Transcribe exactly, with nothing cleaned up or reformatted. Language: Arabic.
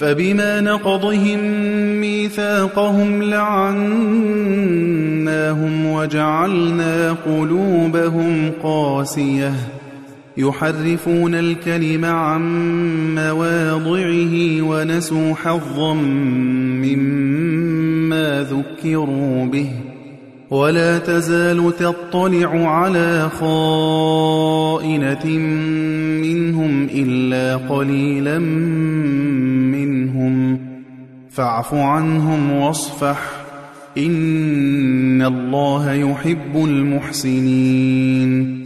فبما نقضهم ميثاقهم لعناهم وجعلنا قلوبهم قاسية يحرفون الكلم عن مواضعه ونسوا حظا مما ذكروا به ولا تزال تطلع على خائنة منهم إلا قليلا منهم فاعف عنهم واصفح إن الله يحب المحسنين